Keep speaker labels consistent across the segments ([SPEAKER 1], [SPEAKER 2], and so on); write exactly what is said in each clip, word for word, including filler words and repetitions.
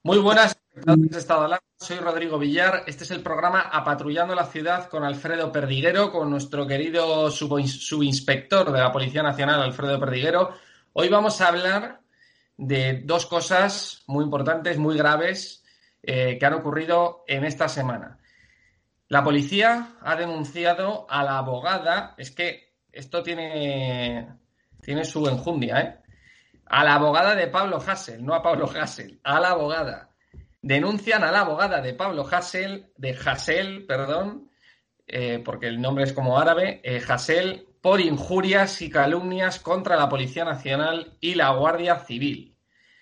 [SPEAKER 1] Muy buenas, espectadores de Estado de Alarma. Soy Rodrigo Villar. Este es el programa Apatrullando la Ciudad con Alfredo Perdiguero, con nuestro querido subinspector de la Policía Nacional, Alfredo Perdiguero. Hoy vamos a hablar de dos cosas muy importantes, muy graves, eh, que han ocurrido en esta semana. La policía ha denunciado a la abogada, es que esto tiene, tiene su enjundia, ¿eh? A la abogada de Pablo Hasél, no a Pablo Hasél, a la abogada. Denuncian a la abogada de Pablo Hasél, de Hasél, perdón, eh, porque el nombre es como árabe, eh, Hasél, por injurias y calumnias contra la Policía Nacional y la Guardia Civil.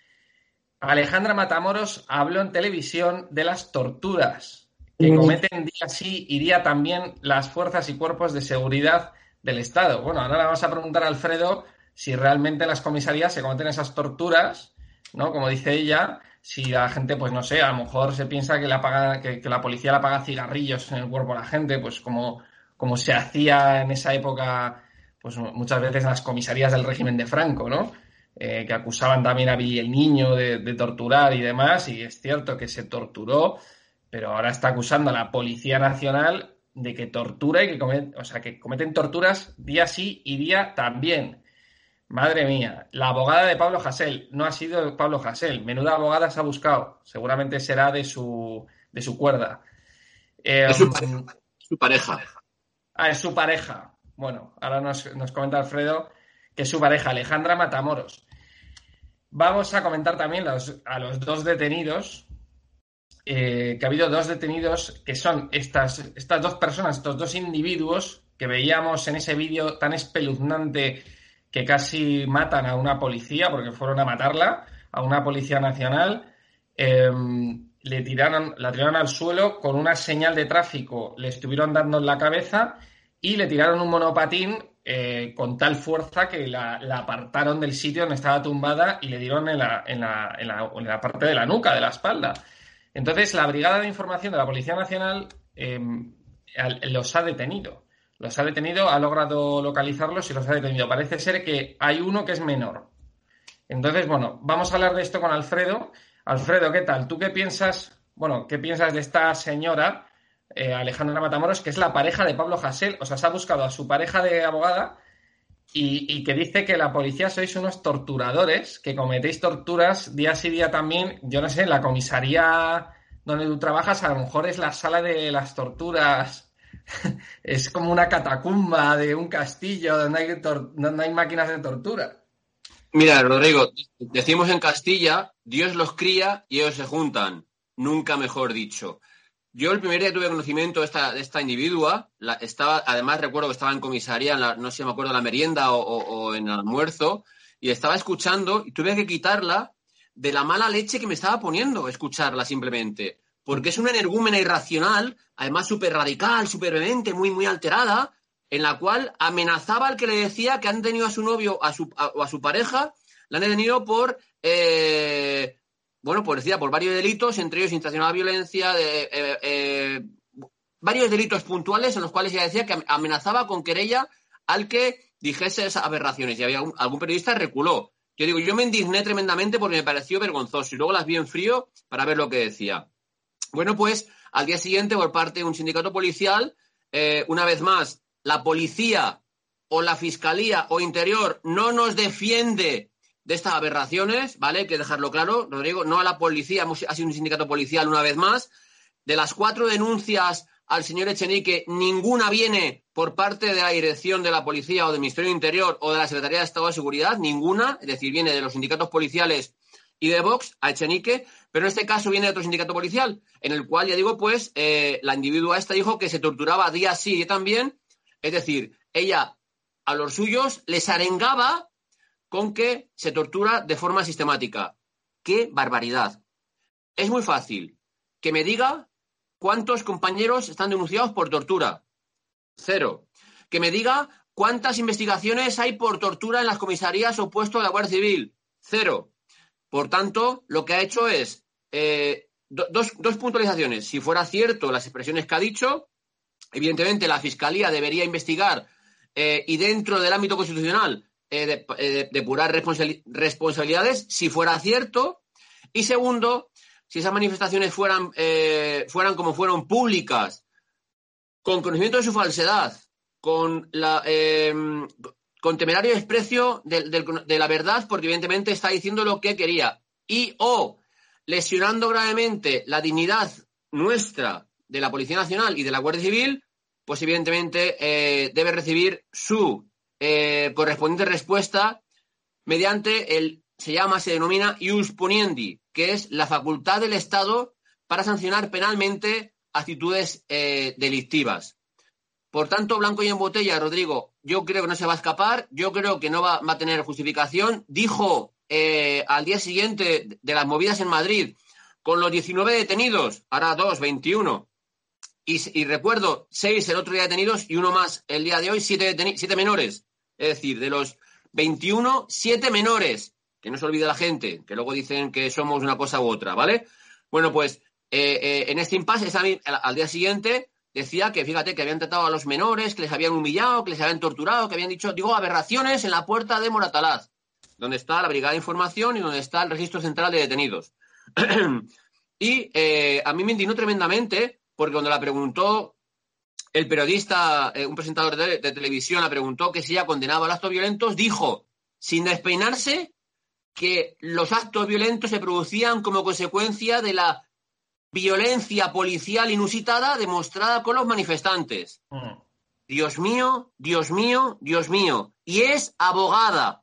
[SPEAKER 1] Alejandra Matamoros habló en televisión de las torturas que cometen día sí y día también las fuerzas y cuerpos de seguridad del Estado. Bueno, ahora le vamos a preguntar a Alfredo si realmente en las comisarías se cometen esas torturas, ¿no? Como dice ella, si la gente, pues no sé, a lo mejor se piensa que, la paga, que, que la policía le paga cigarrillos en el cuerpo a la gente, pues como, como se hacía en esa época, pues muchas veces en las comisarías del régimen de Franco, ¿no? Eh, que acusaban también a Billy el Niño de, de torturar y demás, y es cierto que se torturó, pero ahora está acusando a la Policía Nacional de que tortura y que cometen, o sea, que cometen torturas día sí y día también. Madre mía, la abogada de Pablo Hasél no ha sido Pablo Hasél, menuda abogada se ha buscado, seguramente será de su, de su cuerda. Eh,
[SPEAKER 2] es, su pareja, es su pareja.
[SPEAKER 1] Ah, es su pareja. Bueno, ahora nos, nos comenta Alfredo que es su pareja, Alejandra Matamoros. Vamos a comentar también los, a los dos detenidos, eh, que ha habido dos detenidos que son estas, estas dos personas, estos dos individuos que veíamos en ese vídeo tan espeluznante que casi matan a una policía porque fueron a matarla, a una policía nacional. Eh, le tiraron, la tiraron al suelo con una señal de tráfico, le estuvieron dando en la cabeza y le tiraron un monopatín eh, con tal fuerza que la, la apartaron del sitio donde estaba tumbada y le dieron en la, en, la, en, la, en la parte de la nuca, de la espalda. Entonces, la Brigada de Información de la Policía Nacional eh, los ha detenido. Los ha detenido, ha logrado localizarlos y los ha detenido. Parece ser que hay uno que es menor. Entonces, bueno, vamos a hablar de esto con Alfredo. Alfredo, ¿qué tal? ¿Tú qué piensas? Bueno, ¿qué piensas de esta señora, eh, Alejandra Matamoros, que es la pareja de Pablo Hasél? O sea, se ha buscado a su pareja de abogada y, y que dice que la policía sois unos torturadores, que cometéis torturas día sí día también. Yo no sé, en la comisaría donde tú trabajas a lo mejor es la sala de las torturas. Es como una catacumba de un castillo donde hay, tor- donde hay máquinas de tortura.
[SPEAKER 2] Mira, Rodrigo, decimos en Castilla, Dios los cría y ellos se juntan. Nunca mejor dicho. Yo el primer día que tuve conocimiento de esta, de esta individua, la, estaba, además recuerdo que estaba en comisaría, en la, no sé si me acuerdo, en la merienda o, o, o en el almuerzo, y estaba escuchando y tuve que quitarla de la mala leche que me estaba poniendo, escucharla simplemente. Porque es una energúmena irracional, además súper radical, súper vehemente, muy, muy alterada, en la cual amenazaba al que le decía que han tenido a su novio a su, a, o a su pareja, la han detenido por... Eh, bueno, pues decía, por varios delitos, entre ellos incitación a la violencia, de, eh, eh, varios delitos puntuales en los cuales ella decía que amenazaba con querella al que dijese esas aberraciones. Y había un, algún periodista reculó. Yo digo, yo me indigné tremendamente porque me pareció vergonzoso y luego las vi en frío para ver lo que decía. Bueno, pues al día siguiente, por parte de un sindicato policial, eh, una vez más, la policía o la fiscalía o interior no nos defiende de estas aberraciones, ¿vale? Hay que dejarlo claro, Rodrigo, no a la policía, ha sido un sindicato policial una vez más. De las cuatro denuncias al señor Echenique, ninguna viene por parte de la dirección de la policía o del Ministerio del Interior o de la Secretaría de Estado de Seguridad, ninguna, es decir, viene de los sindicatos policiales y de Vox a Echenique, pero en este caso viene de otro sindicato policial, en el cual, ya digo, pues, eh, la individua esta dijo que se torturaba día sí y también, es decir, ella a los suyos les arengaba con que se tortura de forma sistemática. ¡Qué barbaridad! Es muy fácil que me diga cuántos compañeros están denunciados por tortura. Cero. Que me diga cuántas investigaciones hay por tortura en las comisarías o puestos de la Guardia Civil. Cero. Por tanto, lo que ha hecho es eh, do, dos, dos puntualizaciones. Si fuera cierto las expresiones que ha dicho, evidentemente la Fiscalía debería investigar eh, y dentro del ámbito constitucional Eh, de, eh, depurar responsabili- responsabilidades, si fuera cierto. Y segundo, si esas manifestaciones fueran, eh, fueran como fueron públicas, con conocimiento de su falsedad, con la eh, con temerario desprecio de, de, de la verdad, porque evidentemente está diciendo lo que quería, y o lesionando gravemente la dignidad nuestra de la Policía Nacional y de la Guardia Civil, pues evidentemente eh, debe recibir su eh, correspondiente respuesta mediante el, se llama, se denomina ius poniendi, que es la facultad del Estado para sancionar penalmente actitudes eh, delictivas. Por tanto, blanco y en botella, Rodrigo, yo creo que no se va a escapar, yo creo que no va, va a tener justificación. Dijo eh, al día siguiente de las movidas en Madrid, con los diecinueve detenidos, ahora dos, veintiuno, y, y recuerdo, seis el otro día detenidos y uno más el día de hoy, siete, deteni- siete menores. Es decir, de los veintiuno, siete menores. Que no se olvide la gente, que luego dicen que somos una cosa u otra, ¿vale? Bueno, pues eh, eh, en este impasse, al, al día siguiente, decía que, fíjate, que habían tratado a los menores, que les habían humillado, que les habían torturado, que habían dicho, digo, aberraciones en la puerta de Moratalaz, donde está la Brigada de Información y donde está el Registro Central de Detenidos. Y eh, a mí me indignó tremendamente, porque cuando la preguntó el periodista, eh, un presentador de, de televisión, la preguntó que si ella condenaba los actos violentos, dijo, sin despeinarse, que los actos violentos se producían como consecuencia de la violencia policial inusitada demostrada con los manifestantes. Mm. Dios mío, Dios mío, Dios mío. Y es abogada.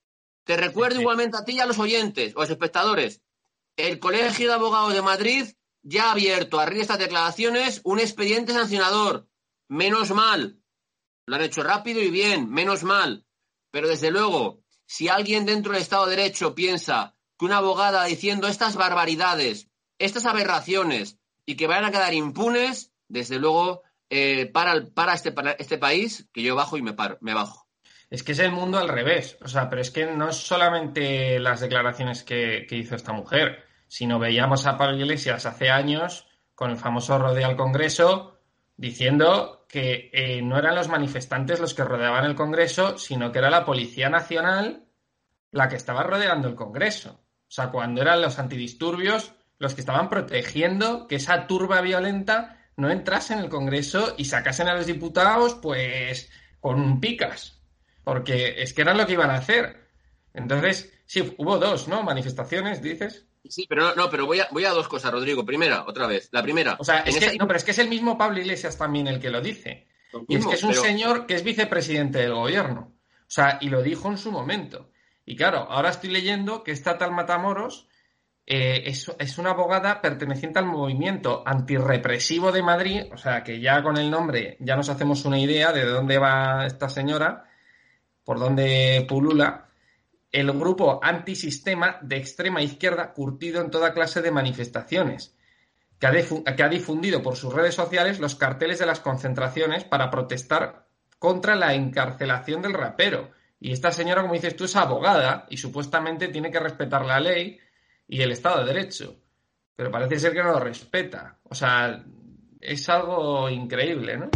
[SPEAKER 2] Te recuerdo sí, igualmente a ti y a los oyentes o a los espectadores. El Colegio de Abogados de Madrid ya ha abierto a raíz de estas declaraciones un expediente sancionador. Menos mal. Lo han hecho rápido y bien, menos mal. Pero desde luego, si alguien dentro del Estado de Derecho piensa que una abogada diciendo estas barbaridades, estas aberraciones y que vayan a quedar impunes, desde luego, eh, para, para, este, para este país, que yo bajo y me, paro, me bajo.
[SPEAKER 1] Es que es el mundo al revés. O sea, pero es que no es solamente las declaraciones que, que hizo esta mujer, sino veíamos a Pablo Iglesias hace años con el famoso rodeo al Congreso diciendo que eh, no eran los manifestantes los que rodeaban el Congreso, sino que era la Policía Nacional la que estaba rodeando el Congreso. O sea, cuando eran los antidisturbios los que estaban protegiendo que esa turba violenta no entrase en el Congreso y sacasen a los diputados, pues, con picas. Porque es que eran lo que iban a hacer. Entonces, sí, hubo dos, ¿no? Manifestaciones, dices.
[SPEAKER 2] Sí, pero no, no pero voy a, voy a dos cosas, Rodrigo. Primera, otra vez. La primera.
[SPEAKER 1] O sea, es que, esa... no, pero es que es el mismo Pablo Iglesias también el que lo dice. Lo mismo, y es que es un pero... señor que es vicepresidente del gobierno. O sea, y lo dijo en su momento. Y claro, ahora estoy leyendo que esta tal Matamoros eh, es, es una abogada perteneciente al movimiento antirrepresivo de Madrid. O sea, que ya con el nombre ya nos hacemos una idea de dónde va esta señora, por dónde pulula. El grupo antisistema de extrema izquierda curtido en toda clase de manifestaciones, que ha, difu- que ha difundido por sus redes sociales los carteles de las concentraciones para protestar contra la encarcelación del rapero. Y esta señora, como dices tú, es abogada y supuestamente tiene que respetar la ley y el Estado de Derecho. Pero parece ser que no lo respeta. O sea, es algo increíble, ¿no?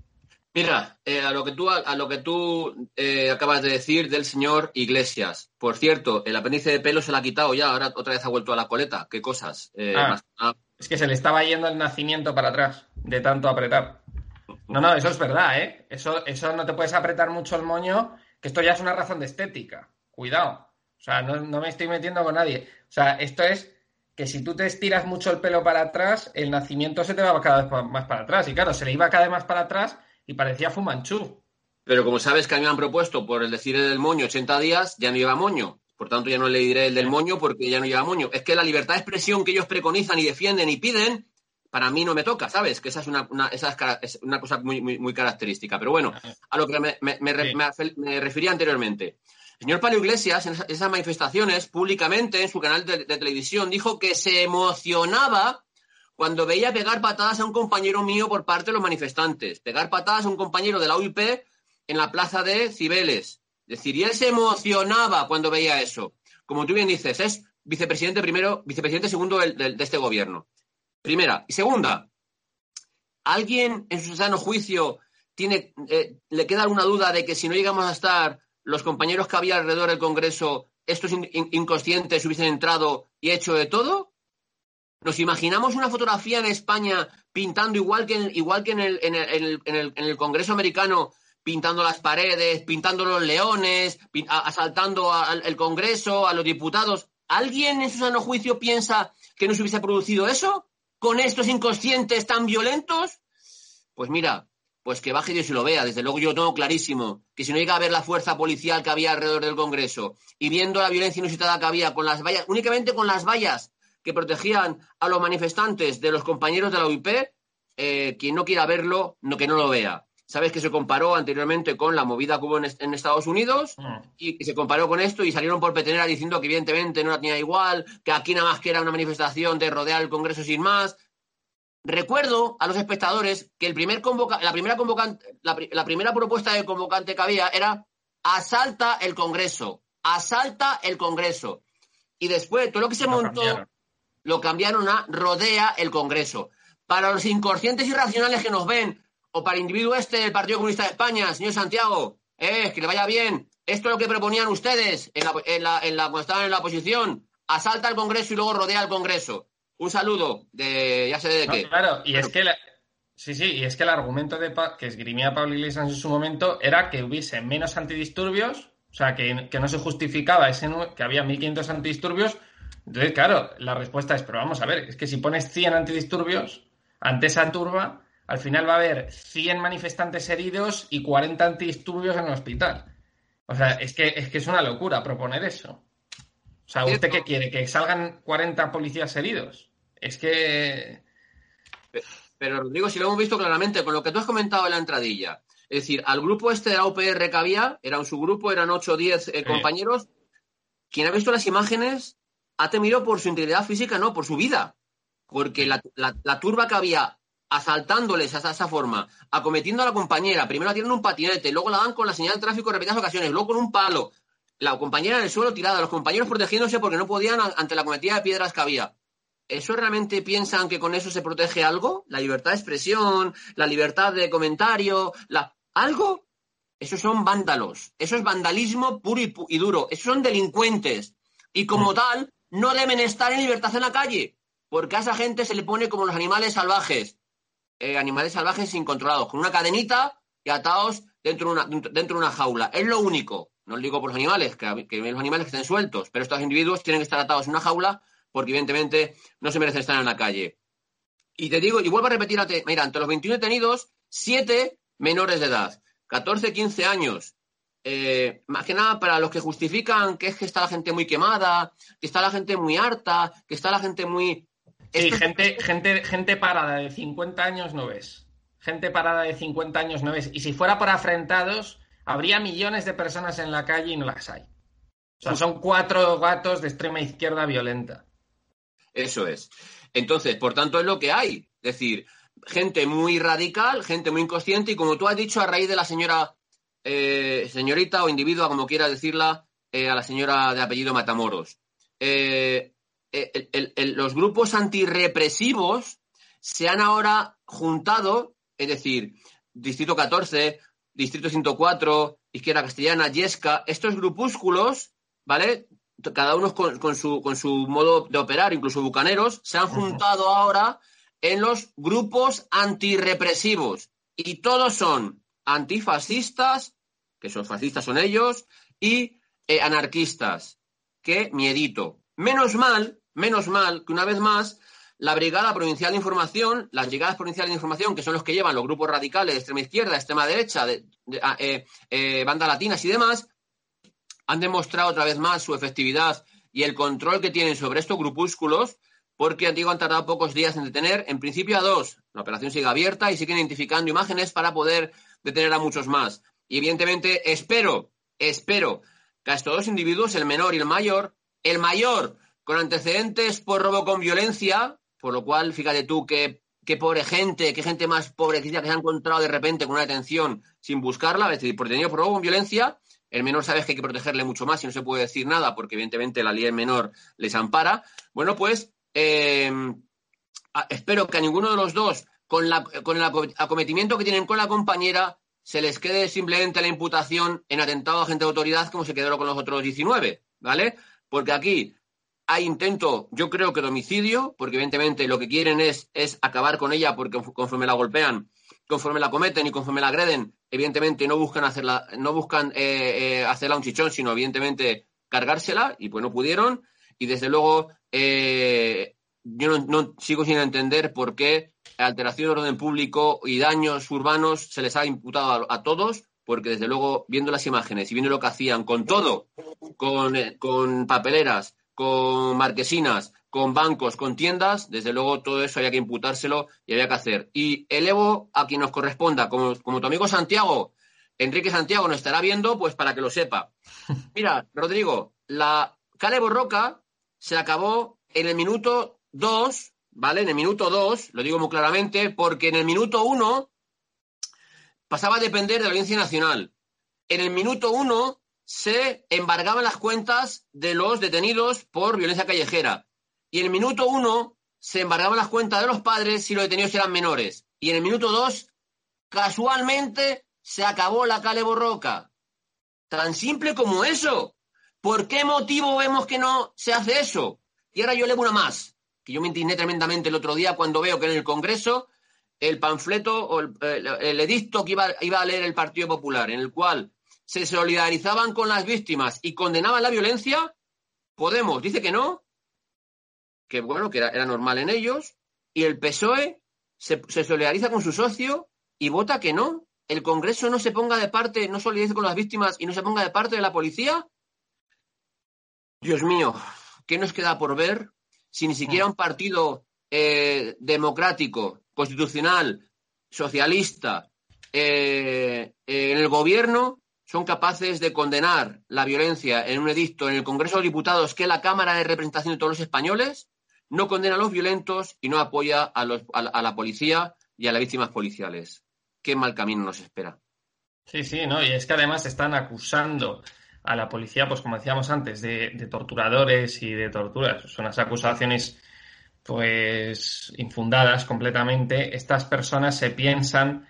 [SPEAKER 2] Mira, eh, a lo que tú, a, a lo que tú eh, acabas de decir del señor Iglesias. Por cierto, el apéndice de pelo se lo ha quitado ya, ahora otra vez ha vuelto a la coleta. ¿Qué cosas? Eh,
[SPEAKER 1] ah,
[SPEAKER 2] más, ah.
[SPEAKER 1] Es que se le estaba yendo el nacimiento para atrás, de tanto apretar. No, no, eso es verdad, ¿eh? Eso, eso no te puedes apretar mucho el moño, que esto ya es una razón de estética. Cuidado. O sea, no, no me estoy metiendo con nadie. O sea, esto es que si tú te estiras mucho el pelo para atrás, el nacimiento se te va cada vez más para atrás. Y claro, se le iba cada vez más para atrás y parecía Fu Manchú.
[SPEAKER 2] Pero como sabes que a mí me han propuesto por el decir el del moño ochenta días, ya no lleva moño. Por tanto, ya no le diré el del moño porque ya no lleva moño. Es que la libertad de expresión que ellos preconizan y defienden y piden, para mí no me toca, ¿sabes? Que esa es una, una, esa es una cosa muy, muy, muy característica. Pero bueno, a lo que me, me, me, sí. me, me refería anteriormente. El señor Pablo Iglesias, en esas manifestaciones, públicamente, en su canal de, de televisión, dijo que se emocionaba cuando veía pegar patadas a un compañero mío por parte de los manifestantes. Pegar patadas a un compañero de la U I P en la plaza de Cibeles. Es decir, y él se emocionaba cuando veía eso. Como tú bien dices, es vicepresidente primero, vicepresidente segundo del, del, de este gobierno. Primera. Y segunda, ¿alguien en su sano juicio tiene, eh, le queda alguna duda de que si no llegamos a estar los compañeros que había alrededor del Congreso, estos in, in, inconscientes hubiesen entrado y hecho de todo? ¿Nos imaginamos una fotografía en España pintando igual que en, igual que en, el, en, el, en, el, en el Congreso americano, pintando las paredes, pintando los leones, pin, a, asaltando al Congreso, a los diputados? ¿Alguien en su sano juicio piensa que no se hubiese producido eso? ¿Con estos inconscientes tan violentos? Pues mira, pues que baje Dios y lo vea. Desde luego yo tengo clarísimo que si no llega a ver la fuerza policial que había alrededor del Congreso y viendo la violencia inusitada que había con las vallas, únicamente con las vallas que protegían a los manifestantes de los compañeros de la U I P, eh, quien no quiera verlo, no, que no lo vea. Sabes que se comparó anteriormente con la movida que hubo en, en Estados Unidos mm. y que se comparó con esto y salieron por petenera diciendo que evidentemente no la tenía igual, que aquí nada más que era una manifestación de rodear el Congreso sin más. Recuerdo a los espectadores que el primer convoca, la, primera convocante, la, la primera propuesta de convocante que había era asalta el Congreso, asalta el Congreso. Y después todo lo que se no montó cambiaron. Lo cambiaron a rodea el Congreso. Para los inconscientes irracionales que nos ven, o para el individuo este del Partido Comunista de España, señor Santiago, eh, que le vaya bien. Esto es lo que proponían ustedes en la, en la, en la, cuando estaban en la oposición. Asalta el Congreso y luego rodea el Congreso. Un saludo de ya sé de
[SPEAKER 1] no,
[SPEAKER 2] qué.
[SPEAKER 1] Claro, y es que la, sí, sí, y es que el argumento de que esgrimía Pablo Iglesias en su momento era que hubiese menos antidisturbios, o sea, que, que no se justificaba ese que había mil quinientos antidisturbios. Entonces, claro, la respuesta es, pero vamos a ver, es que si pones cien antidisturbios ante esa turba, al final va a haber cien manifestantes heridos y cuarenta antidisturbios en el hospital. O sea, es que es que es una locura proponer eso. O sea, ¿usted qué quiere? ¿Que salgan cuarenta policías heridos? Es que...
[SPEAKER 2] Pero, Rodrigo, si lo hemos visto claramente con lo que tú has comentado en la entradilla. Es decir, al grupo este de la U P R que había, era un subgrupo, eran ocho o diez eh, sí. compañeros. Quien ha visto las imágenes ha temido por su integridad física, no, por su vida. Porque la, la, la turba que había asaltándoles hasta esa forma, acometiendo a la compañera, primero la tiran un patinete, luego la dan con la señal de tráfico en repetidas ocasiones, luego con un palo, la compañera en el suelo tirada, los compañeros protegiéndose porque no podían ante la cometida de piedras que había. ¿Eso realmente piensan que con eso se protege algo? ¿La libertad de expresión? ¿La libertad de comentario? La... ¿Algo? Esos son vándalos. Eso es vandalismo puro y, pu- y duro. Esos son delincuentes. Y como tal, no deben estar en libertad en la calle. Porque a esa gente se le pone como los animales salvajes. Eh, animales salvajes incontrolados. Con una cadenita y atados dentro de una, dentro de una jaula. Es lo único. No lo digo por los animales, que, que los animales que estén sueltos. Pero estos individuos tienen que estar atados en una jaula porque evidentemente no se merecen estar en la calle. Y te digo, y vuelvo a repetir, mira, entre los veintiuno detenidos, siete menores de edad, catorce, quince años. Eh, más que nada para los que justifican que es que está la gente muy quemada, que está la gente muy harta, que está la gente muy...
[SPEAKER 1] Sí, Esto... gente, gente, gente parada de cincuenta años no ves. Gente parada de cincuenta años no ves. Y si fuera por afrentados, habría millones de personas en la calle y no las hay. O sea, son cuatro gatos de extrema izquierda violenta.
[SPEAKER 2] Eso es. Entonces, por tanto, es lo que hay. Es decir, gente muy radical, gente muy inconsciente y, como tú has dicho, a raíz de la señora, eh, señorita o individua, como quieras decirla, eh, a la señora de apellido Matamoros. Eh, el, el, el, los grupos antirrepresivos se han ahora juntado, es decir, Distrito catorce, Distrito ciento cuatro, Izquierda Castellana, Yesca, estos grupúsculos, ¿vale?, cada uno con, con, su, con su modo de operar, incluso bucaneros, se han juntado ahora en los grupos antirrepresivos. Y todos son antifascistas, que son fascistas son ellos, y eh, anarquistas. ¡Qué miedito! Menos mal, menos mal, que una vez más, la Brigada Provincial de Información, las Brigadas Provinciales de Información, que son los que llevan los grupos radicales de extrema izquierda, extrema derecha, de, de, eh, eh, bandas latinas y demás, han demostrado otra vez más su efectividad y el control que tienen sobre estos grupúsculos, porque antiguo han tardado pocos días en detener, en principio a dos. La operación sigue abierta y siguen identificando imágenes para poder detener a muchos más. Y evidentemente espero, espero que a estos dos individuos, el menor y el mayor, el mayor con antecedentes por robo con violencia, por lo cual, fíjate tú qué, qué pobre gente, qué gente más pobrecita que se ha encontrado de repente con una detención sin buscarla, es decir, por detenido por robo con violencia. El menor sabes que hay que protegerle mucho más y no se puede decir nada porque evidentemente la ley del menor les ampara. Bueno, pues eh, a, espero que a ninguno de los dos, con, la, con el acometimiento que tienen con la compañera, se les quede simplemente la imputación en atentado a agente de autoridad como se quedó con los otros diecinueve, ¿vale? Porque aquí hay intento, yo creo que de homicidio, porque evidentemente lo que quieren es, es acabar con ella, porque conforme la golpean, conforme la cometen y conforme la agreden, evidentemente no buscan hacerla, no buscan eh, eh, hacerla un chichón, sino evidentemente cargársela, y pues no pudieron. Y desde luego eh, yo no, no sigo sin entender por qué alteración de orden público y daños urbanos se les ha imputado a, a todos, porque desde luego viendo las imágenes y viendo lo que hacían con todo, con, eh, con papeleras, con marquesinas, con bancos, con tiendas, desde luego todo eso había que imputárselo y había que hacer. Y elevo a quien nos corresponda, como, como tu amigo Santiago, Enrique Santiago nos estará viendo, pues para que lo sepa. Mira, Rodrigo, la Kale Borroka se acabó en el minuto dos, ¿vale? En el minuto dos, lo digo muy claramente, porque en el minuto uno pasaba a depender de la Audiencia Nacional. En el minuto uno se embargaban las cuentas de los detenidos por violencia callejera. Y en el minuto uno se embargaban las cuentas de los padres si los detenidos eran menores. Y en el minuto dos, casualmente, se acabó la Kale Borroka. Tan simple como eso. ¿Por qué motivo vemos que no se hace eso? Y ahora yo leo una más, que yo me indigné tremendamente el otro día cuando veo que en el Congreso el panfleto o el, el, el edicto que iba, iba a leer el Partido Popular, en el cual se solidarizaban con las víctimas y condenaban la violencia, Podemos dice que no, que bueno, que era, era normal en ellos, y el P S O E se, se solidariza con su socio y vota que no. El Congreso no se ponga de parte, no solidarice con las víctimas y no se ponga de parte de la policía. Dios mío, ¿qué nos queda por ver si ni siquiera un partido eh, democrático, constitucional, socialista, eh, eh, en el gobierno son capaces de condenar la violencia en un edicto en el Congreso de Diputados, que es la Cámara de Representación de todos los españoles, no condena a los violentos y no apoya a, los, a, a la policía y a las víctimas policiales? Qué mal camino nos espera.
[SPEAKER 1] Sí, sí, ¿no? Y es que además están acusando a la policía, pues como decíamos antes, de, de torturadores y de torturas. Son unas acusaciones, pues, infundadas completamente. Estas personas se piensan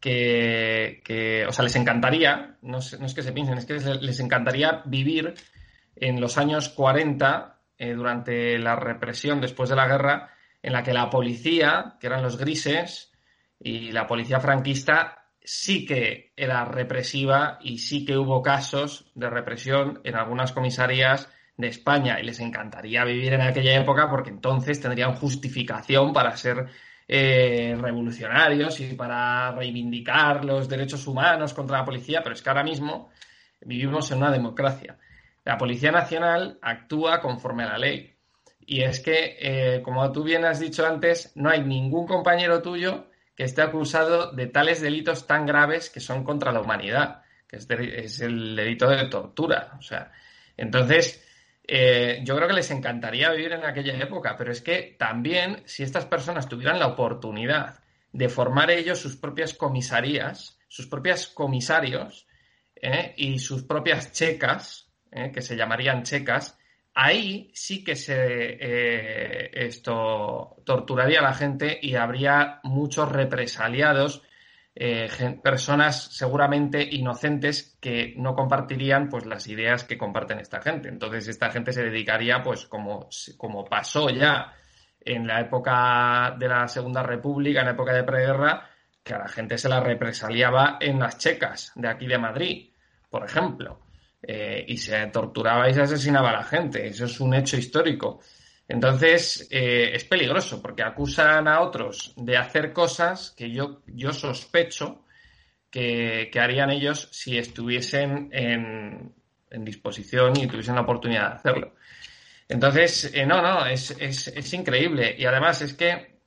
[SPEAKER 1] que, que o sea, les encantaría, no es, no es que se piensen, es que les encantaría vivir en los años cuarenta, eh, durante la represión después de la guerra, en la que la policía, que eran los grises, y la policía franquista sí que era represiva y sí que hubo casos de represión en algunas comisarías de España, y les encantaría vivir en aquella época porque entonces tendrían justificación para ser eh, revolucionarios y para reivindicar los derechos humanos contra la policía, pero es que ahora mismo vivimos en una democracia. La Policía Nacional actúa conforme a la ley. Y es que, eh, como tú bien has dicho antes, no hay ningún compañero tuyo que esté acusado de tales delitos tan graves que son contra la humanidad, que es, de, es el delito de tortura. O sea, entonces, eh, yo creo que les encantaría vivir en aquella época, pero es que también, si estas personas tuvieran la oportunidad de formar ellos sus propias comisarías, sus propios comisarios, eh, y sus propias checas, eh, que se llamarían checas, ahí sí que se eh, esto torturaría a la gente y habría muchos represaliados, eh, personas seguramente inocentes que no compartirían pues las ideas que comparten esta gente. Entonces esta gente se dedicaría, pues como, como pasó ya en la época de la Segunda República, en la época de preguerra, que a la gente se la represaliaba en las checas de aquí de Madrid, por ejemplo. Eh, y se torturaba y se asesinaba a la gente. Eso es un hecho histórico. Entonces, eh, es peligroso porque acusan a otros de hacer cosas que yo, yo sospecho que, que harían ellos si estuviesen en, en disposición y tuviesen la oportunidad de hacerlo. Entonces, eh, no, no, es, es, es increíble. Y además es que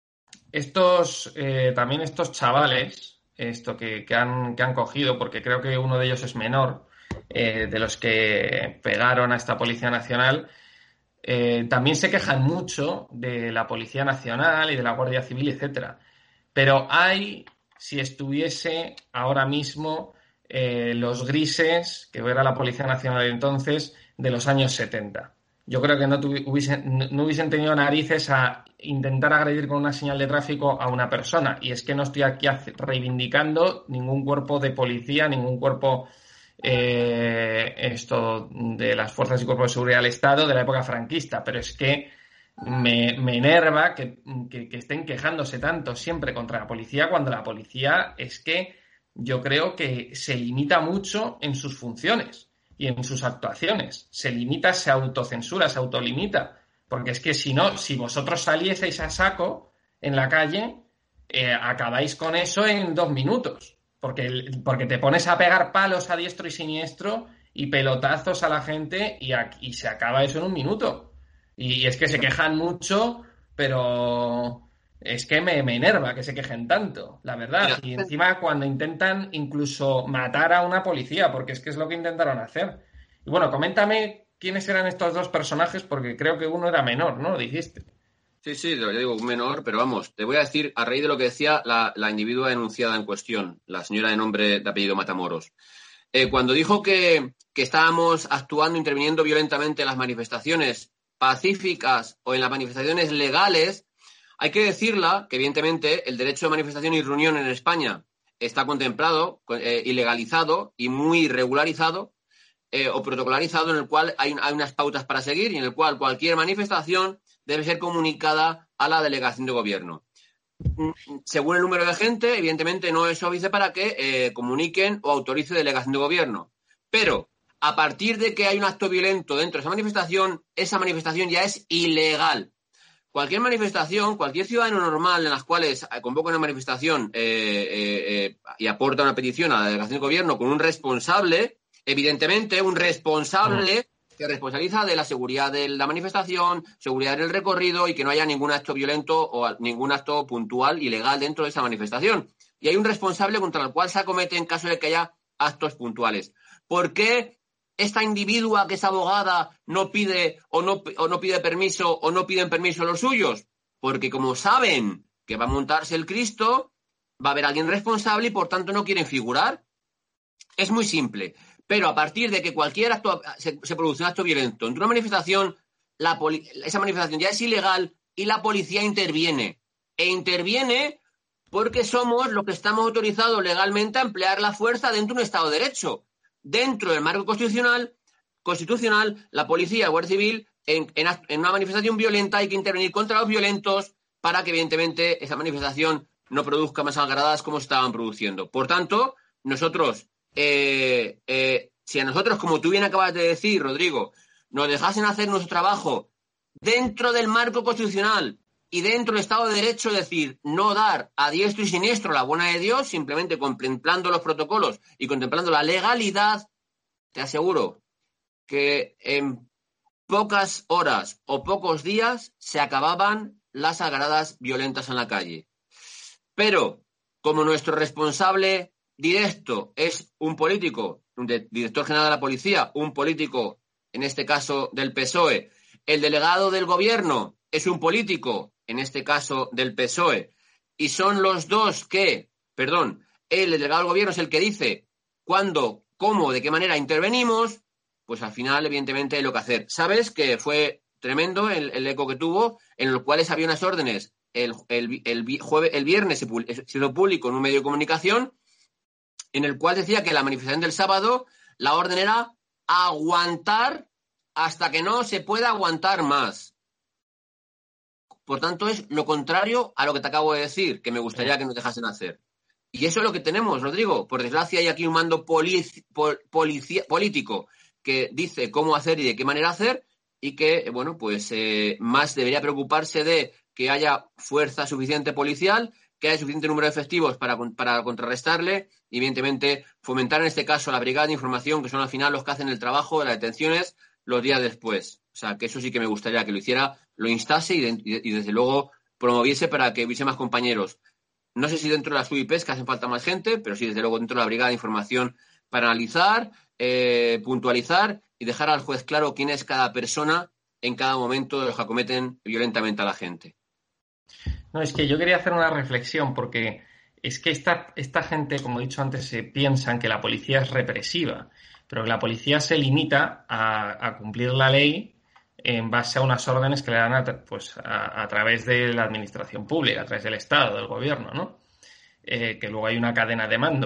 [SPEAKER 1] estos, eh, también estos chavales, esto que, que, han, que han cogido, porque creo que uno de ellos es menor, Eh, de los que pegaron a esta Policía Nacional, eh, también se quejan mucho de la Policía Nacional y de la Guardia Civil, etcétera. Pero hay, si estuviese ahora mismo, eh, los grises, que era la Policía Nacional de entonces, de los años setenta. Yo creo que no, hubiesen, no hubiesen tenido narices a intentar agredir con una señal de tráfico a una persona. Y es que no estoy aquí reivindicando ningún cuerpo de policía, ningún cuerpo eh, esto de las fuerzas y cuerpos de seguridad del Estado de la época franquista, pero es que me, me enerva que, que, que estén quejándose tanto siempre contra la policía cuando la policía es que yo creo que se limita mucho en sus funciones y en sus actuaciones. Se limita, se autocensura, se autolimita. Porque es que si no, si vosotros salieseis a saco en la calle, eh, acabáis con eso en dos minutos. Porque, porque te pones a pegar palos a diestro y siniestro y pelotazos a la gente y, a, y se acaba eso en un minuto. Y es que se quejan mucho, pero es que me, me enerva que se quejen tanto, la verdad. Y encima cuando intentan incluso matar a una policía, porque es que es lo que intentaron hacer. Y bueno, coméntame quiénes eran estos dos personajes, porque creo que uno era menor, ¿no? Lo dijiste.
[SPEAKER 2] Sí, sí, yo digo un menor, pero vamos, te voy a decir, a raíz de lo que decía la, la individua denunciada en cuestión, la señora de nombre de apellido Matamoros, eh, cuando dijo que, que estábamos actuando, interviniendo violentamente en las manifestaciones pacíficas o en las manifestaciones legales, hay que decirla que, evidentemente, el derecho de manifestación y reunión en España está contemplado eh, y legalizado y muy regularizado eh, o protocolarizado, en el cual hay, hay unas pautas para seguir y en el cual cualquier manifestación debe ser comunicada a la delegación de gobierno. Según el número de gente, evidentemente no es óbice para que eh, comuniquen o autorice delegación de gobierno. Pero a partir de que hay un acto violento dentro de esa manifestación, esa manifestación ya es ilegal. Cualquier manifestación, cualquier ciudadano normal en las cuales convoca una manifestación eh, eh, eh, y aporta una petición a la delegación de gobierno con un responsable, evidentemente un responsable que responsabiliza de la seguridad de la manifestación, seguridad del recorrido y que no haya ningún acto violento o ningún acto puntual ilegal dentro de esa manifestación. Y hay un responsable contra el cual se acomete en caso de que haya actos puntuales. ¿Por qué esta individua que es abogada no pide o no, o no pide permiso o no piden permiso los suyos? Porque como saben que va a montarse el Cristo, va a haber alguien responsable y por tanto no quieren figurar. Es muy simple. Pero a partir de que cualquier acto se, se produce un acto violento en una manifestación, la poli- esa manifestación ya es ilegal y la policía interviene. E interviene porque somos los que estamos autorizados legalmente a emplear la fuerza dentro de un Estado de Derecho. Dentro del marco constitucional, constitucional la policía o Guardia Civil, en, en, en una manifestación violenta hay que intervenir contra los violentos para que, evidentemente, esa manifestación no produzca más algaradas como estaban produciendo. Por tanto, nosotros... Eh, eh, si a nosotros, como tú bien acabas de decir, Rodrigo, nos dejasen hacer nuestro trabajo dentro del marco constitucional y dentro del Estado de Derecho, es decir, no dar a diestro y siniestro la buena de Dios, simplemente contemplando los protocolos y contemplando la legalidad, te aseguro que en pocas horas o pocos días se acababan las algaradas violentas en la calle. Pero, como nuestro responsable directo es un político, un de, director general de la policía, un político, en este caso del P S O E, el delegado del gobierno es un político, en este caso del P S O E, y son los dos que, perdón, el delegado del gobierno es el que dice cuándo, cómo, de qué manera intervenimos, pues al final, evidentemente, hay lo que hacer. ¿Sabes que fue tremendo el, el eco que tuvo, en los cuales había unas órdenes, el, el, el, jueves, el viernes se hizo público en un medio de comunicación, en el cual decía que la manifestación del sábado, la orden era aguantar hasta que no se pueda aguantar más. Por tanto, es lo contrario a lo que te acabo de decir, que me gustaría que nos dejasen hacer. Y eso es lo que tenemos, Rodrigo. Por desgracia, hay aquí un mando polici- pol- policía- político que dice cómo hacer y de qué manera hacer, y que, bueno, pues eh, más debería preocuparse de que haya fuerza suficiente policial, que haya suficiente número de efectivos para, para contrarrestarle, y evidentemente fomentar en este caso la brigada de información, que son al final los que hacen el trabajo de las detenciones los días después. O sea, que eso sí que me gustaría que lo hiciera, lo instase y, de, y desde luego promoviese para que hubiese más compañeros. No sé si dentro de las U I Ps, que hacen falta más gente, pero sí desde luego dentro de la brigada de información para analizar, eh, puntualizar y dejar al juez claro quién es cada persona en cada momento de los que acometen violentamente a la gente.
[SPEAKER 1] No, es que yo quería hacer una reflexión porque es que esta, esta gente, como he dicho antes, se piensan que la policía es represiva, pero que la policía se limita a, a cumplir la ley en base a unas órdenes que le dan a, pues, a, a través de la administración pública, a través del Estado, del gobierno, ¿no? Eh, que luego hay una cadena de mando.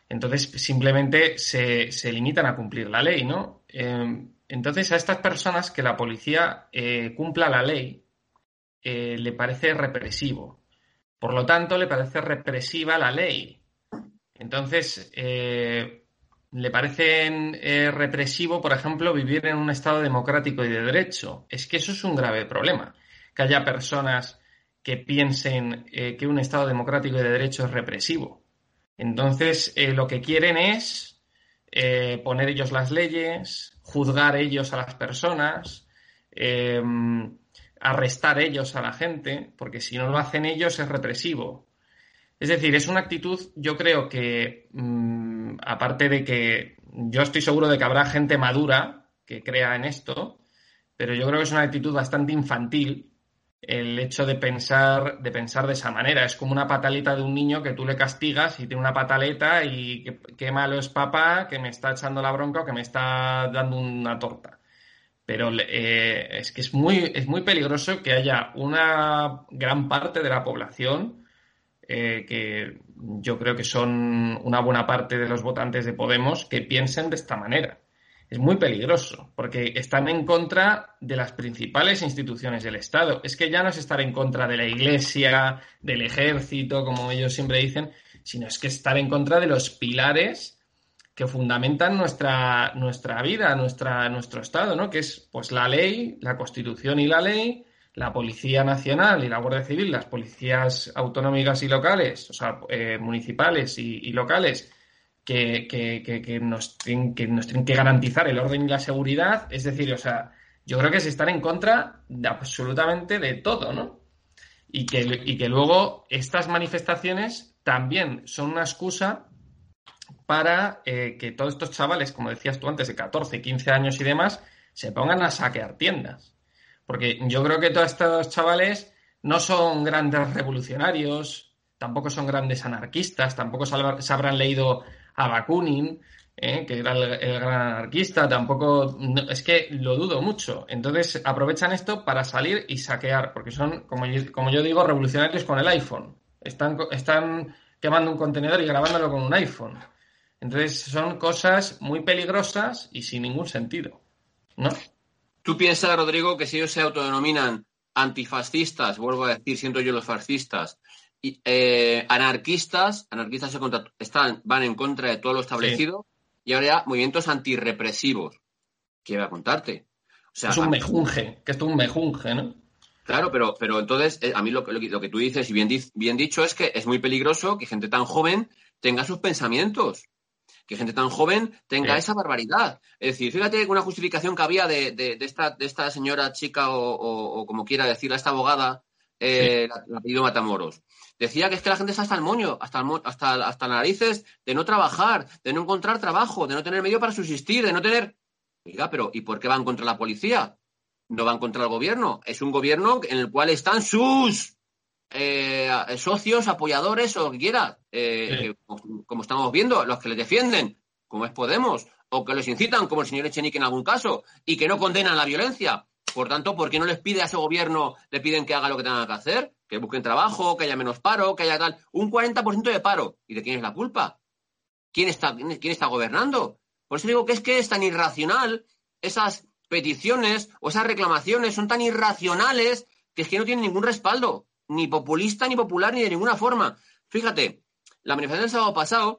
[SPEAKER 1] Entonces, simplemente se, se limitan a cumplir la ley, ¿no? Eh, entonces, a estas personas que la policía eh, cumpla la ley eh, le parece represivo. Por lo tanto, le parece represiva la ley. Entonces, eh, le parece eh, represivo, por ejemplo, vivir en un Estado democrático y de derecho. Es que eso es un grave problema. Que haya personas que piensen eh, que un Estado democrático y de derecho es represivo. Entonces, eh, lo que quieren es eh, poner ellos las leyes, juzgar ellos a las personas, eh, arrestar ellos a la gente, porque si no lo hacen ellos es represivo. Es decir, es una actitud, yo creo que, mmm, aparte de que yo estoy seguro de que habrá gente madura que crea en esto, pero yo creo que es una actitud bastante infantil el hecho de pensar, de pensar de esa manera. Es como una pataleta de un niño que tú le castigas y tiene una pataleta y qué, qué malo es papá que me está echando la bronca o que me está dando una torta. Pero eh, es que es muy, es muy peligroso que haya una gran parte de la población eh, que yo creo que son una buena parte de los votantes de Podemos que piensen de esta manera. Es muy peligroso porque están en contra de las principales instituciones del Estado. Es que ya no es estar en contra de la Iglesia, del ejército, como ellos siempre dicen, sino es que estar en contra de los pilares que fundamentan nuestra, nuestra vida, nuestra, nuestro Estado, ¿no? Que es pues la ley, la Constitución y la ley, la Policía Nacional y la Guardia Civil, las policías autonómicas y locales, o sea, eh, municipales y, y locales, que, que, que, que, nos tienen, que nos tienen que garantizar el orden y la seguridad. Es decir, o sea, yo creo que es estar en contra de absolutamente de todo, ¿no? Y que, y que luego estas manifestaciones también son una excusa para eh, que todos estos chavales, como decías tú antes, de catorce, quince años y demás, se pongan a saquear tiendas. Porque yo creo que todos estos chavales no son grandes revolucionarios, tampoco son grandes anarquistas, tampoco se habrán leído a Bakunin, ¿eh? Que era el, el gran anarquista, tampoco... No, es que lo dudo mucho. Entonces aprovechan esto para salir y saquear, porque son, como yo, como yo digo, revolucionarios con el iPhone. Están, están quemando un contenedor y grabándolo con un iPhone. Entonces son cosas muy peligrosas y sin ningún sentido, ¿no?
[SPEAKER 2] ¿Tú piensas, Rodrigo, que si ellos se autodenominan antifascistas, vuelvo a decir, siento yo los fascistas, y, eh, anarquistas, anarquistas se contra, están, van en contra de todo lo establecido, sí. Y ahora ya movimientos antirrepresivos? ¿Qué voy a contarte? O sea,
[SPEAKER 1] es un mejunje, que esto es un mejunje, ¿no?
[SPEAKER 2] Claro, pero, pero entonces, eh, a mí lo, lo, lo que tú dices, y bien, bien dicho, es que es muy peligroso que gente tan joven tenga sus pensamientos. Que gente tan joven tenga sí. esa barbaridad. Es decir, fíjate una justificación que había de, de, de, esta, de esta señora chica o, o, o como quiera decirla, esta abogada, eh, sí. el apellido Matamoros. Decía que es que la gente está hasta el moño, hasta, el mo hasta, hasta narices de no trabajar, de no encontrar trabajo, de no tener medio para subsistir, de no tener... Oiga, pero ¿y por qué van contra la policía? No van contra el gobierno. Es un gobierno en el cual están sus... Eh, socios, apoyadores o lo que quiera, eh, sí. que, como, como estamos viendo, los que les defienden, como es Podemos, o que les incitan, como el señor Echenique en algún caso, y que no condenan la violencia. Por tanto, ¿por qué no les pide a ese gobierno, le piden que haga lo que tengan que hacer? Que busquen trabajo, que haya menos paro, que haya tal. Un cuarenta por ciento de paro. ¿Y de quién es la culpa? ¿Quién está, quién, quién está gobernando? Por eso digo que es que es tan irracional, esas peticiones o esas reclamaciones son tan irracionales que es que no tienen ningún respaldo. Ni populista, ni popular, ni de ninguna forma. Fíjate, la manifestación del sábado pasado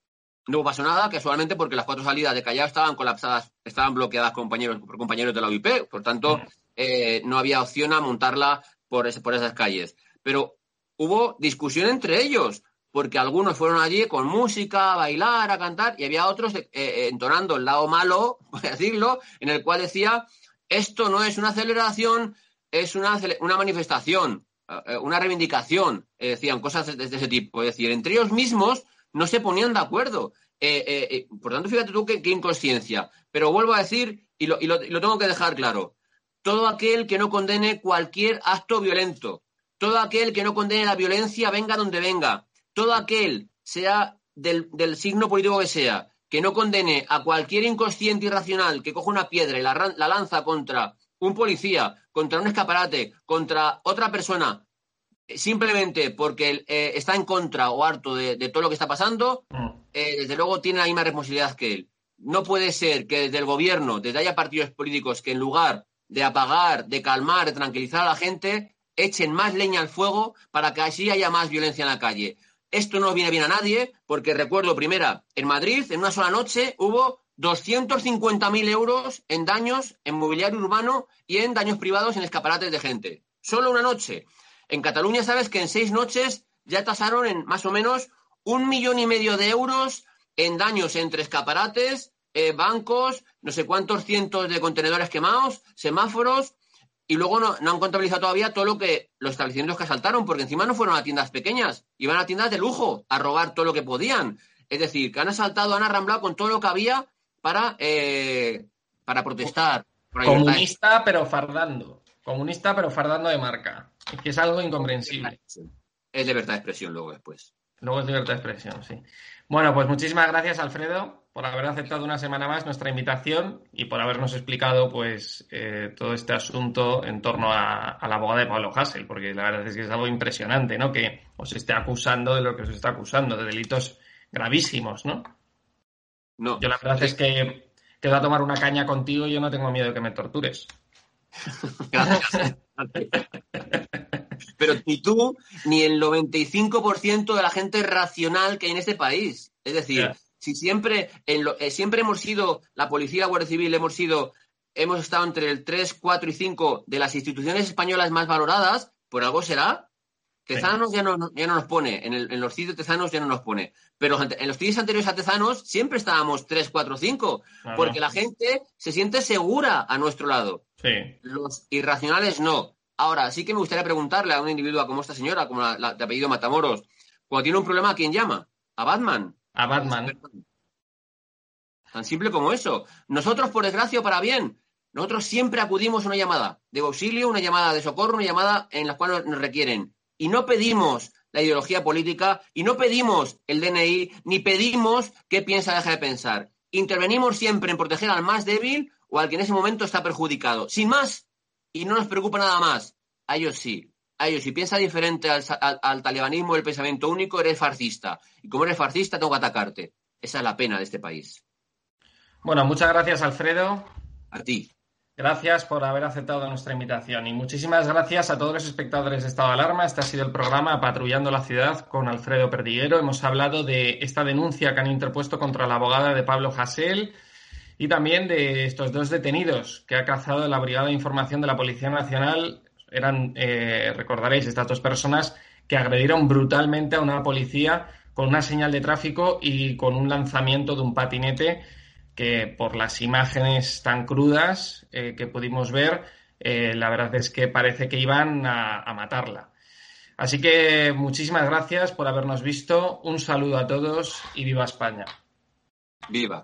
[SPEAKER 2] no pasó nada, casualmente porque las cuatro salidas de Callao estaban colapsadas, estaban bloqueadas compañeros, por compañeros de la U I P, por tanto, eh, no había opción a montarla por, ese, por esas calles. Pero hubo discusión entre ellos, porque algunos fueron allí con música, a bailar, a cantar, y había otros eh, eh, entonando el lado malo, por decirlo, en el cual decía, esto no es una celebración, es una, una manifestación. Una reivindicación, eh, decían cosas de, de ese tipo. Es decir, entre ellos mismos no se ponían de acuerdo. Eh, eh, eh, por tanto, fíjate tú qué, qué inconsciencia. Pero vuelvo a decir, y lo, y, lo, y lo tengo que dejar claro, todo aquel que no condene cualquier acto violento, todo aquel que no condene la violencia, venga donde venga, todo aquel, sea del, del signo político que sea, que no condene a cualquier inconsciente irracional que coja una piedra y la, la lanza contra un policía, contra un escaparate, contra otra persona, simplemente porque eh, está en contra o harto de, de todo lo que está pasando, eh, desde luego tiene la misma responsabilidad que él. No puede ser que desde el gobierno, desde haya partidos políticos que en lugar de apagar, de calmar, de tranquilizar a la gente, echen más leña al fuego para que así haya más violencia en la calle. Esto no viene bien a nadie, porque recuerdo, primera, en Madrid, en una sola noche, hubo doscientos cincuenta mil euros en daños en mobiliario urbano y en daños privados en escaparates de gente. Solo una noche. En Cataluña, sabes que en seis noches ya tasaron en más o menos un millón y medio de euros en daños entre escaparates, eh, bancos, no sé cuántos cientos de contenedores quemados, semáforos, y luego no, no han contabilizado todavía todo lo que los establecimientos que asaltaron, porque encima no fueron a tiendas pequeñas, iban a tiendas de lujo a robar todo lo que podían. Es decir, que han asaltado, han arramblado con todo lo que había para, eh, para protestar. Para
[SPEAKER 1] Comunista, pero fardando. Comunista, pero fardando de marca. Es que es algo incomprensible.
[SPEAKER 2] Es libertad de expresión luego después.
[SPEAKER 1] Luego es libertad de expresión, sí. Bueno, pues muchísimas gracias, Alfredo, por haber aceptado una semana más nuestra invitación y por habernos explicado pues eh, todo este asunto en torno a, a la abogada de Pablo Hasél, porque la verdad es que es algo impresionante, ¿no? Que os esté acusando de lo que os está acusando, de delitos gravísimos, ¿no?
[SPEAKER 2] No.
[SPEAKER 1] Yo la verdad es que quedo a tomar una caña contigo y yo no tengo miedo de que me tortures.
[SPEAKER 2] Gracias. Pero ni tú ni el noventa y cinco por ciento de la gente racional que hay en este país. Es decir, yeah. si siempre en lo, eh, siempre hemos sido, la policía, la Guardia Civil, hemos sido, hemos estado entre el tres, cuatro y cinco de las instituciones españolas más valoradas, por algo será. Tezanos ya no, ya no nos pone, en, el, en los sitios Tezanos ya no nos pone. Pero en los sitios anteriores a Tezanos siempre estábamos tres, cuatro, cinco, uh-huh. porque la gente se siente segura a nuestro lado.
[SPEAKER 1] Sí.
[SPEAKER 2] Los irracionales no. Ahora, sí que me gustaría preguntarle a un individuo como esta señora, como la, la de apellido Matamoros, cuando tiene un problema, ¿a quién llama? ¿A Batman?
[SPEAKER 1] A Batman.
[SPEAKER 2] Tan simple como eso. Nosotros, por desgracia o para bien, nosotros siempre acudimos a una llamada de auxilio, una llamada de socorro, una llamada en la cual nos requieren. Y no pedimos la ideología política, y no pedimos el D N I, ni pedimos qué piensa, deja de pensar. Intervenimos siempre en proteger al más débil o al que en ese momento está perjudicado. Sin más. Y no nos preocupa nada más. A ellos sí. A ellos, si piensa diferente al, al, al talibanismo del pensamiento único, eres fascista. Y como eres fascista, tengo que atacarte. Esa es la pena de este país.
[SPEAKER 1] Bueno, muchas gracias, Alfredo.
[SPEAKER 2] A ti.
[SPEAKER 1] Gracias por haber aceptado nuestra invitación. Y muchísimas gracias a todos los espectadores de Estado de Alarma. Este ha sido el programa Patrullando la Ciudad con Alfredo Perdiguero. Hemos hablado de esta denuncia que han interpuesto contra la abogada de Pablo Hasél, y también de estos dos detenidos que ha cazado la Brigada de Información de la Policía Nacional. Eran, eh, recordaréis, estas dos personas que agredieron brutalmente a una policía con una señal de tráfico y con un lanzamiento de un patinete que, por las imágenes tan crudas eh, que pudimos ver, eh, la verdad es que parece que iban a, a matarla. Así que muchísimas gracias por habernos visto. Un saludo a todos y viva España.
[SPEAKER 2] Viva.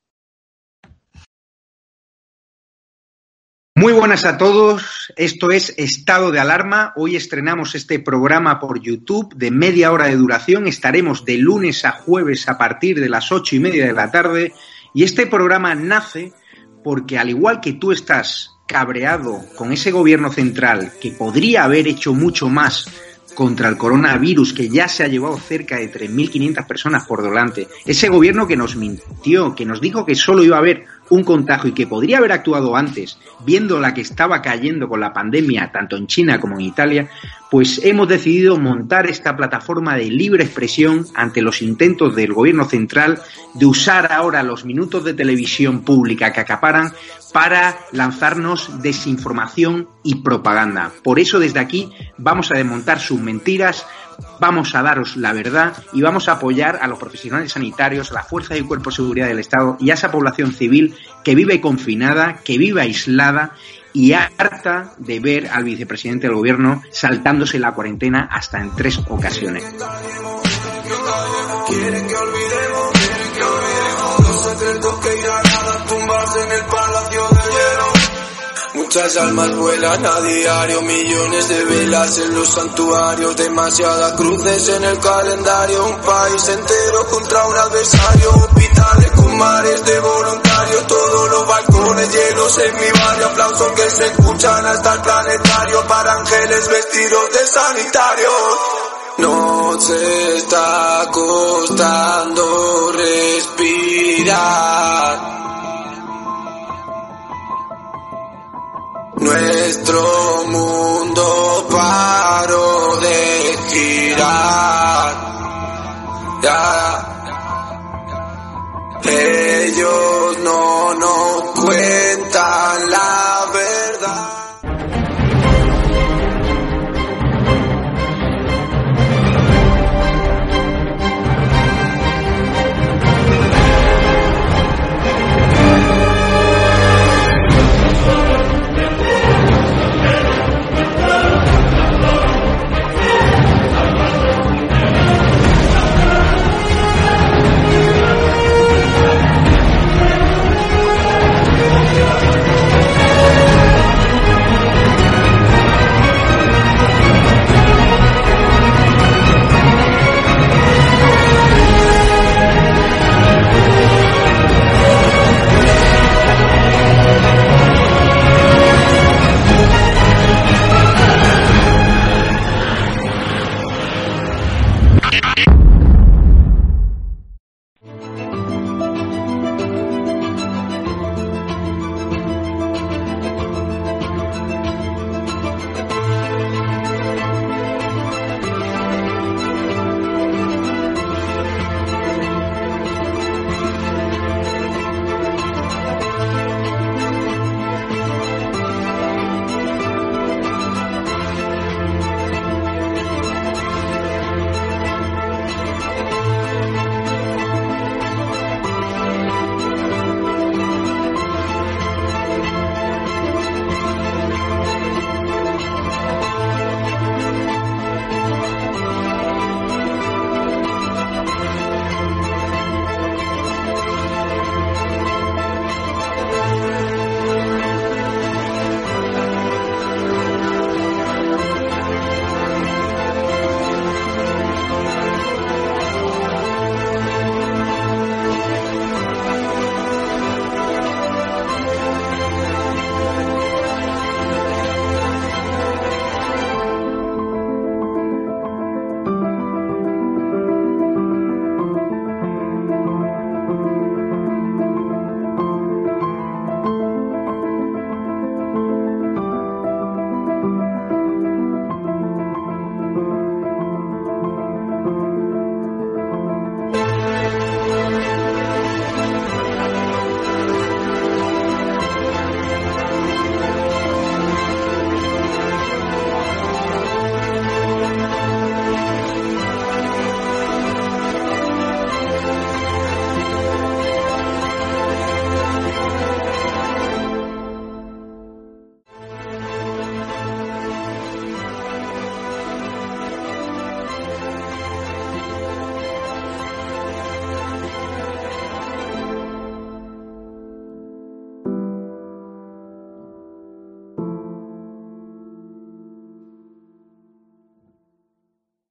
[SPEAKER 3] Muy buenas a todos, esto es Estado de Alarma. Hoy estrenamos este programa por YouTube de media hora de duración. Estaremos de lunes a jueves a partir de las ocho y media de la tarde. Y este programa nace porque, al igual que tú estás cabreado con ese gobierno central que podría haber hecho mucho más contra el coronavirus, que ya se ha llevado cerca de tres mil quinientas personas por delante, ese gobierno que nos mintió, que nos dijo que solo iba a haber un contagio y que podría haber actuado antes, viendo la que estaba cayendo con la pandemia tanto en China como en Italia, pues hemos decidido montar esta plataforma de libre expresión ante los intentos del gobierno central de usar ahora los minutos de televisión pública que acaparan para lanzarnos desinformación y propaganda. Por eso, desde aquí vamos a desmontar sus mentiras, vamos a daros la verdad y vamos a apoyar a los profesionales sanitarios, a la Fuerza y Cuerpo de Seguridad del Estado y a esa población civil que vive confinada, que vive aislada y harta de ver al vicepresidente del gobierno saltándose la cuarentena hasta en tres ocasiones. Quieren que olvidemos, quieren que olvidemos los secretos que irán a tumbarse en el palacio de hielo. Muchas almas vuelan a diario, millones de velas en los santuarios, demasiadas cruces en el calendario, un país entero contra un adversario, hospitales con
[SPEAKER 4] mares de voluntarios, todos los balcones llenos en mi barrio, aplausos que se escuchan hasta el planetario, para ángeles vestidos de sanitarios. Nos está costando respirar. Nuestro mundo paró de girar. Ya. Ellos no nos cuentan la verdad.